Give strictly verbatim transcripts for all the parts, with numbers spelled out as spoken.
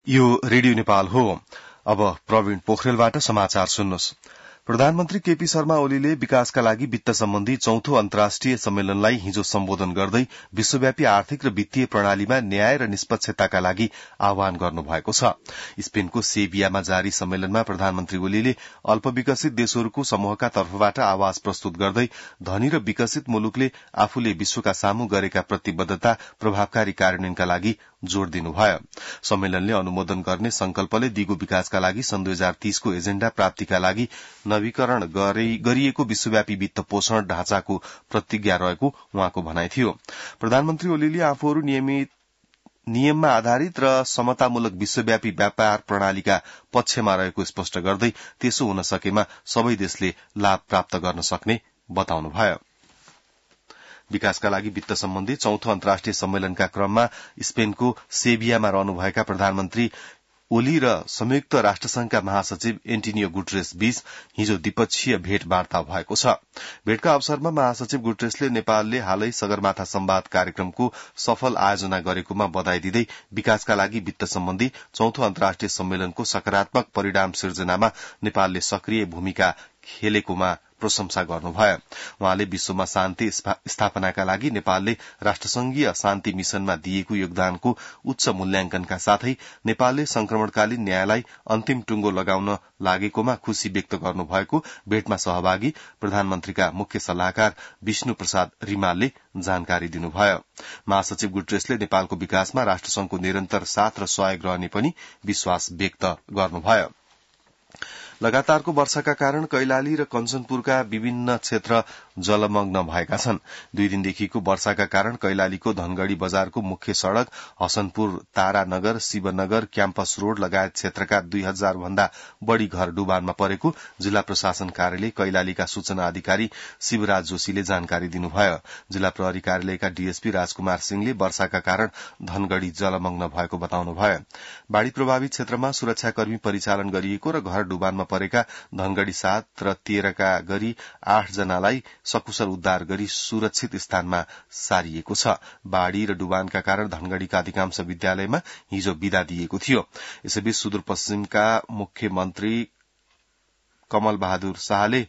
यो रेडियो नेपाल हो। अब प्रवीण पोखरेलबाट समाचार सुन्नुहोस्। प्रधानमन्त्री केपी शर्मा ओलीले विकासका लागि वित्त सम्बन्धी चौथो अन्तर्राष्ट्रिय सम्मेलनलाई हिजो सम्बोधन गर्दै विश्वव्यापी आर्थिक र वित्तीय प्रणालीमा न्याय र निष्पक्षताका लागि आह्वान गर्नुभएको छ। स्पेनको सेभियामा जारी सम्मेलनमा प्रधानमन्त्री ओलीले अल्पविकसित देशहरूको समूहका तर्फबाट आवाज प्रस्तुत गर्दै धनी र विकसित मुलुकले आफूले विश्वका सामू गरेका प्रतिबद्धता प्रभावकारी कार्यान्वयनका लागि जोड़ दिनुभयो। सम्मेलनले अनुमोदन गर्ने संकल्पले दिगो विकासका लागि सन् दुई हजार तीसको एजेण्डा प्राप्तिका लागि नवीकरण गरिएको विश्वव्यापी वित्त पोषण ढाँचाको प्रतिज्ञा रहेको उहाँको भनाइ थियो। प्रधानमन्त्री ओलीले आफूहरू नियमित नियममा आधारित र समतामूलक विश्वव्यापी व्यापार प्रणालीका पक्षमा रहेको स्पष्ट गर्दै त्यसो हुन सकेमा सबै देशले लाभ प्राप्त गर्न सक्ने बताउनुभयो। विकासका लागि वित्त सम्बन्धी चौथो अन्तर्राष्ट्रिय सम्मेलनका क्रममा स्पेनको सेभियामा रहनुभएका प्रधानमन्त्री ओली र संयुक्त राष्ट्रसंघका महासचिव एन्टोनियो गुटेरेस बीच हिजो द्विपक्षीय भेटवार्ता भएको छ। भेटका अवसरमा महासचिव गुटेरेसले नेपालले हालै सगरमाथा संवाद कार्यक्रमको सफल आयोजना गरेकोमा बधाई दिँदै विकासका लागि वित्त सम्बन्धी चौथो अन्तर्राष्ट्रिय सम्मेलनको सकारात्मक परिणाम सिर्जनामा नेपालले सक्रिय भूमिका खेलेकोमा प्रशंसा गर्नुभयो। उहाँले विश्वमा शान्ति स्थापनाका लागि नेपालले राष्ट्रसंघीय शान्ति मिशनमा दिएको योगदानको उच्च मूल्याङ्कनका साथै नेपालले संक्रमणकालीन न्यायलाई अन्तिम टुंगो लगाउन लागेकोमा खुशी व्यक्त गर्नुभएको भेटमा सहभागी प्रधानमन्त्रीका मुख्य सल्लाहकार विष्णु प्रसाद रिमालले जानकारी दिनुभयो। महासचिव गुटेरेसले नेपालको विकासमा राष्ट्रसंघको निरन्तर साथ र सहयोग रहने पनि विश्वास व्यक्त गर्नुभयो। लगातारको वर्षाका कारण कैलाली र कञ्चनपुरका विभिन्न क्षेत्र जलमग्न भएका छन्। दुई दिनदेखिको वर्षाका कारण कैलालीको धनगढ़ी बजारको मुख्य सड़क हसनपुर, तारानगर, शिवनगर, क्याम्पस रोड लगायत क्षेत्रका दुई हजार भन्दा बढ़ी घर डुबानमा परेको जिल्ला प्रशासन कार्यालय कैलालीका सूचना अधिकारी शिवराज जोशीले जानकारी दिनुभयो। जिल्ला प्रहरी कार्यालयका डीएसपी राजकुमार सिंहले वर्षाका कारण धनगढ़ी जलमग्न भएको बताउनुभयो। बाढ़ी प्रभावित क्षेत्रमा सुरक्षाकर्मी परिचालन गरिएको र घर डुबानमा परेका धनगढ़ी सात र तेह्रका गरी आठ जनालाई सकुशल उद्धार गरी सुरक्षित स्थानमा सारिएको छ। बाढ़ी र डुबानका कारण धनगढ़ीका अधिकांश विद्यालयमा हिजो विदा दिएको थियो। यसैबीच सुदूरपश्चिमका मुख्यमन्त्री कमल बहादुर शाहले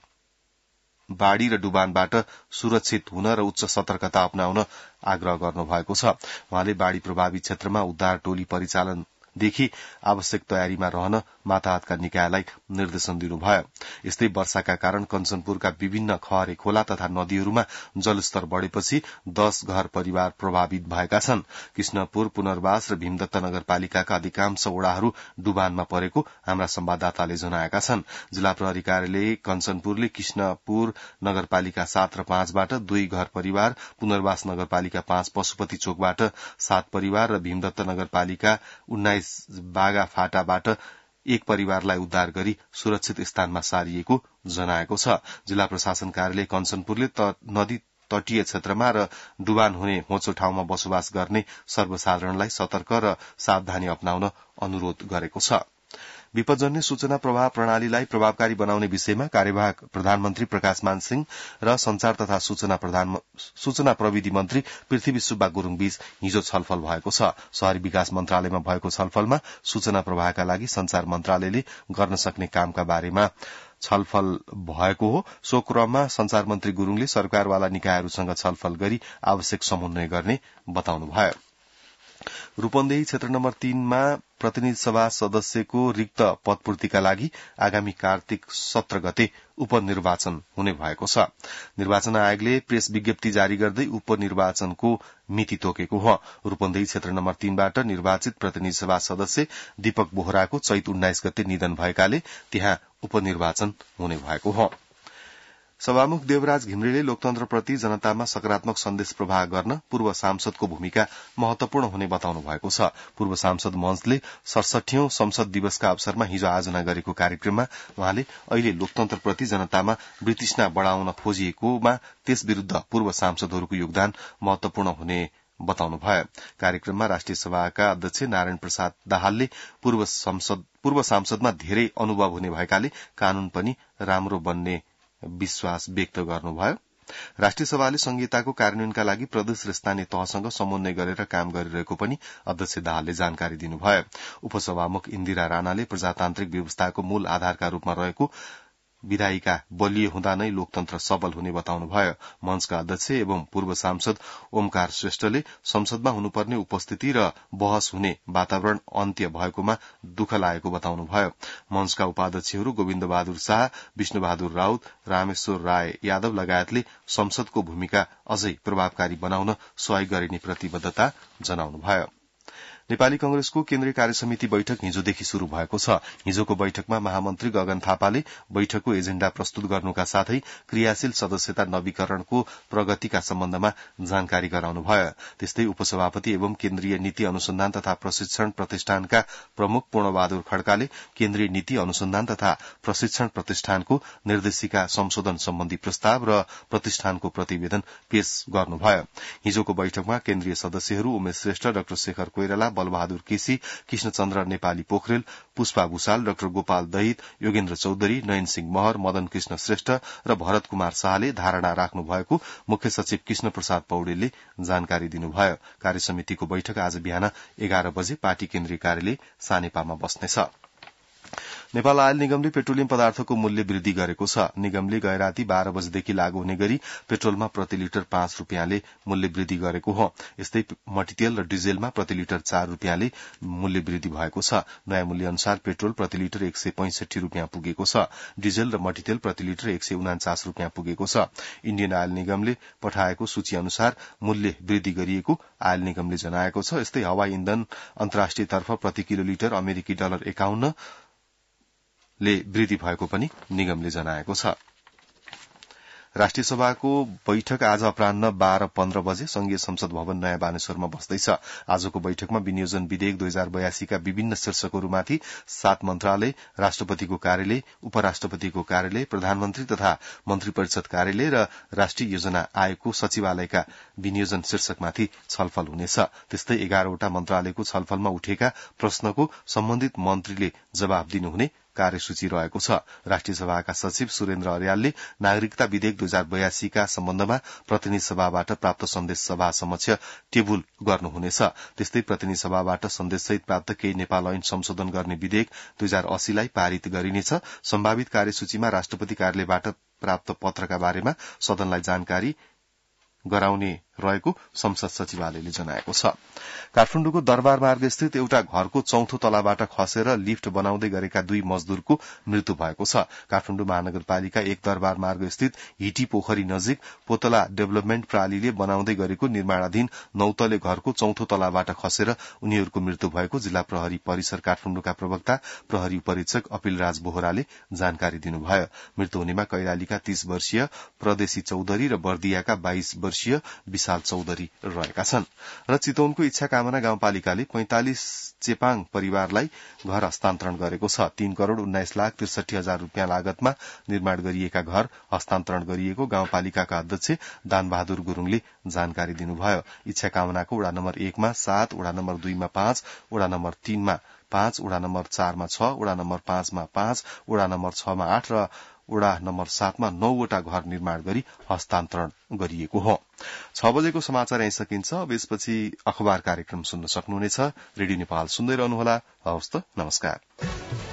बाढ़ी र डुबानबाट सुरक्षित हुन र उच्च सतर्कता अपनाउन आग्रह गर्नुभएको छ। उहाँले बाढ़ी प्रभावित क्षेत्रमा उद्धार टोली परिचालन देखि आवश्यक तयारीमा रहन माताहतका निकायलाई निर्देशन दिनुभयो। यस्तै वर्षाका कारण कञ्चनपुरका विभिन्न खहरे खोला तथा नदीहरूमा जलस्तर बढ़ेपछि दश घर परिवार प्रभावित भएका छन्। कृष्णपुर, पुनर्वास र भीमदत्त नगरपालिकाका अधिकांश वडाहरू डुबानमा परेको हाम्रा संवाददाताले जनाएका छन्। जिल्ला प्रहरी कार्यालय कञ्चनपुरले कृष्णपुर नगरपालिका सात र पाँचबाट दुई घर परिवार, पुनर्वास नगरपालिका पाँच पशुपति चोकबाट सात परिवार र भीमदत्त नगरपालिका उन्नाइस बागा फाटाबाट एक परिवारलाई उद्धार गरी सुरक्षित स्थानमा सारिएको जनाएको छ। जिल्ला प्रशासन कार्यालय कञ्चनपुरले नदी तटीय क्षेत्रमा र डुबान हुने होचो ठाउँमा बसोबास गर्ने सर्वसाधारणलाई सतर्क र सावधानी अपनाउन अनुरोध गरेको छ। विपदजन्य सूचना प्रवाह प्रणालीलाई प्रभावकारी बनाउने विषयमा कार्यवाहक प्रधानमन्त्री प्रकाशमान सिंह र संचार तथा सूचना प्रधान सूचना प्रविधि मन्त्री पृथ्वी सुब्बा गुरूङ बीच हिजो छलफल भएको छ। शहरी विकास मन्त्रालयमा भएको छलफलमा सूचना प्रवाहका लागि संचार मन्त्रालयले गर्न सक्ने कामका बारेमा छलफल भएको हो। सो क्रममा संचार मन्त्री गुरूङले सरकारवाला निकायहरूसँग छलफल गरी आवश्यक समन्वय गर्ने बताउनुभयो। रूपन्देही क्षेत्र नम्बर तीनमा प्रतिनिधि सभा सदस्यको रिक्त पदपूर्तिका लागि आगामी कार्तिक सत्र गते उपनिर्वाचन हुने भएको छ। निर्वाचन आयोगले प्रेस विज्ञप्ति जारी गर्दै उपनिर्वाचनको मिति तोकेको हो। रूपन्देही क्षेत्र नम्बर तीनबाट निर्वाचित प्रतिनिधि सभा सदस्य दीपक बोहराको चैत उन्नाइस गते निधन भएकाले त्यहाँ उपनिर्वाचन हुने भएको हो। सभामुख देवराज घिमिरेले लोकतन्त्रप्रति जनतामा सकारात्मक सन्देश प्रवाह गर्न पूर्व सांसदको भूमिका महत्वपूर्ण हुने बताउनु भएको छ। पूर्व सांसद मञ्चले सडसठीऔं संसद दिवसका अवसरमा हिजो आयोजना गरेको कार्यक्रममा उहाँले अहिले लोकतन्त्रप्रति जनतामा वृतृष्णा बढ़ाउन खोजिएकोमा त्यस विरूद्ध पूर्व सांसदहरूको योगदान महत्वपूर्ण हुने बताउनुभयो। कार्यक्रममा राष्ट्रिय सभाका अध्यक्ष नारायण प्रसाद दाहालले पूर्व संसद पूर्व सांसदमा धेरै अनुभव हुने भएकाले कानून पनि राम्रो बन्ने विश्वास व्यक्त गर्नुभयो। राष्ट्रिय सभाले संहिताको कार्यान्वयनका लागि प्रदेश र स्थानीय तहसँग समन्वय गरेर काम गरिरहेको पनि अध्यक्ष दाहालले जानकारी दिनुभयो। उपसभामुख इन्दिरा राणाले प्रजातान्त्रिक व्यवस्थाको मूल आधारका रूपमा रहेको विधायिका बलियो हुँदा नै लोकतन्त्र सबल हुने बताउनुभयो। मंचका अध्यक्ष एवं पूर्व सांसद ओमकार श्रेष्ठले संसदमा हुनुपर्ने उपस्थिति र बहस हुने वातावरण अन्त्य भएकोमा दुःख लागेको बताउनुभयो। मंचका उपाध्यक्षहरू गोविन्द बहादुर शाह, विष्णु बहादुर राउत, रामेश्वर राय यादव लगायतले संसदको भूमिका अझै प्रभावकारी बनाउन सहयोग गरिने प्रतिबद्धता जनाउनुभयो। नेपाली कंग्रेसको केन्द्रीय कार्यसमिति बैठक हिजोदेखि शुरू भएको छ। हिजोको बैठकमा महामन्त्री गगन थापाले बैठकको एजेण्डा प्रस्तुत गर्नुका साथै क्रियाशील सदस्यता नवीकरणको प्रगतिका सम्बन्धमा जानकारी गराउनुभयो। त्यस्तै उपसभापति एवं केन्द्रीय नीति अनुसन्धान तथा प्रशिक्षण प्रतिष्ठानका प्रमुख पूर्णबहादुर खड्काले केन्द्रीय नीति अनुसन्धान तथा प्रशिक्षण प्रतिष्ठानको निर्देशिका संशोधन सम्बन्धी प्रस्ताव र प्रतिष्ठानको प्रतिवेदन पेश गर्नुभयो। हिजोको बैठकमा केन्द्रीय सदस्यहरू उमेश श्रेष्ठ, डाक्टर शेखर कोइराला, बलबहादुर केसी, कृष्णचन्द्र नेपाली पोखरेल, पुष्पा भूषाल, डाक्टर गोपाल दहित, योगेन्द्र चौधरी, नयन सिंह महर, मदन कृष्ण श्रेष्ठ र भरत कुमार शाहले धारणा राख्नु भएको मुख्य सचिव कृष्ण प्रसाद पौडेलले जानकारी दिनुभयो। कार्यसमितिको बैठक आज बिहान एघार बजे पार्टी केन्द्रीय कार्यालय सानेपामा बस्नेछ। नेपाल आयल निगमले पेट्रोलियम पदार्थको मूल्य वृद्धि गरेको छ। निगमले गए राति बाह्र बजेदेखि लागू हुने गरी पेट्रोलमा प्रति लिटर पाँच रूपियाँले मूल्य वृद्धि गरेको हो। यस्तै मट्टीतेल र डिजेलमा प्रति लिटर चार रूपियाँले मूल्य वृद्धि भएको छ। नयाँ मूल्य अनुसार पेट्रोल प्रति लिटर एक सय पैंसठी रूपियाँ पुगेको छ। डिजेल र मट्टीतेल प्रति लिटर एक सय उनाचास रूपियाँ पुगेको छ। इण्डियन आयल निगमले पठाएको सूची अनुसार मूल्य वृद्धि गरिएको आयल निगमले जनाएको छ। यस्तै हवाई इन्धन अन्तर्राष्ट्रिय तर्फ प्रति किलो लिटर अमेरिकी डलर एकाउन्न ले वृद्धि भएको पनि निगमले जनाएको छ। राष्ट्रिय सभाको बैठक आज अपराह्न बाह्र पन्ध्र बजे संघीय संसद भवन नयाँ बानेश्वरमा बस्दैछ। आजको बैठकमा विनियोजन विधेयक दुई हजार बयासीका विभिन्न शीर्षकहरूमाथि सात मन्त्रालय, राष्ट्रपतिको कार्यालय, उपराष्ट्रपतिको कार्यालय, प्रधानमन्त्री तथा मन्त्री परिषद कार्यालय र राष्ट्रिय योजना आयोगको सचिवालयका विनियोजन शीर्षकमाथि छलफल हुनेछ। त्यस्तै एघारवटा मन्त्रालयको छलफलमा उठेका प्रश्नको सम्बन्धित मन्त्रीले जवाब दिनुहुने कार्यसूची रहेको छ। राष्ट्रिय सभाका सचिव सुरेन्द्र अर्यालले नागरिकता विधेयक दुई हजार बयासीका सम्बन्धमा प्रतिनिधि सभाबाट प्राप्त सन्देश सभा समक्ष टेबुल गर्नुहुनेछ। त्यस्तै प्रतिनिधि सभाबाट सन्देशसहित प्राप्त केही नेपाल ऐन संशोधन गर्ने विधेयक दुई हजार अस्सीलाई पारित गरिनेछ। सम्भावित कार्यसूचीमा राष्ट्रपति कार्यालयबाट प्राप्त पत्रका बारेमा सदनलाई जानकारी गराउने रहेको संसद सचिवालयले जनाएको छ। काठमाडौँको दरबार मार्ग स्थित एउटा घरको चौथो तलाबाट खसेर लिफ्ट बनाउँदै गरेका दुई मजदूरको मृत्यु भएको छ। काठमाडौँ महानगरपालिका एक दरबार मार्ग स्थित हिटी पोखरी नजिक पोतला डेभलपमेन्ट प्रणालीले बनाउँदै गरेको निर्माणाधीन नौतले घरको चौथो तलाबाट खसेर उनीहरूको मृत्यु भएको जिल्ला प्रहरी परिसर काठमाडौँका प्रवक्ता प्रहरी उपरीक्षक अपिलराज बोहराले जानकारी दिनुभयो। मृत्यु हुनेमा कैलालीका तीस वर्षीय प्रदेशी चौधरी र बर्दियाका बाइस वर्षीय विशाल चौधरी रहेका छन्। र चितवनको इच्छा कामना गाउँपालिकाले पैंतालिस चेपाङ परिवारलाई घर हस्तान्तरण गरेको छ। तीन करोड़ उन्नाइस लाख त्रिसठी हजार रूपियाँ लागतमा निर्माण गरिएका घर हस्तान्तरण गरिएको गाउँपालिकाका अध्यक्ष दानबहादुर गुरूङले जानकारी दिनुभयो। इच्छा कामनाको वडा नम्बर एकमा सात, वडा नम्बर दुईमा पाँच, वडा नम्बर तीनमा पाँच, वडा नम्बर चारमा छ, वडा नम्बर पाँचमा पाँच, वडा नम्बर छमा आठ र वडा नम्बर सातमा नौवटा घर निर्माण गरी हस्तान्तरण गरिएको हो। छ बजेको समाचार यही सकिन्छ। अब यसपछि अखबार कार्यक्रम सुन्न सक्नुहुनेछ। रेडियो नेपाल सुन्दै रहनुहोला। हवस् त, नमस्कार।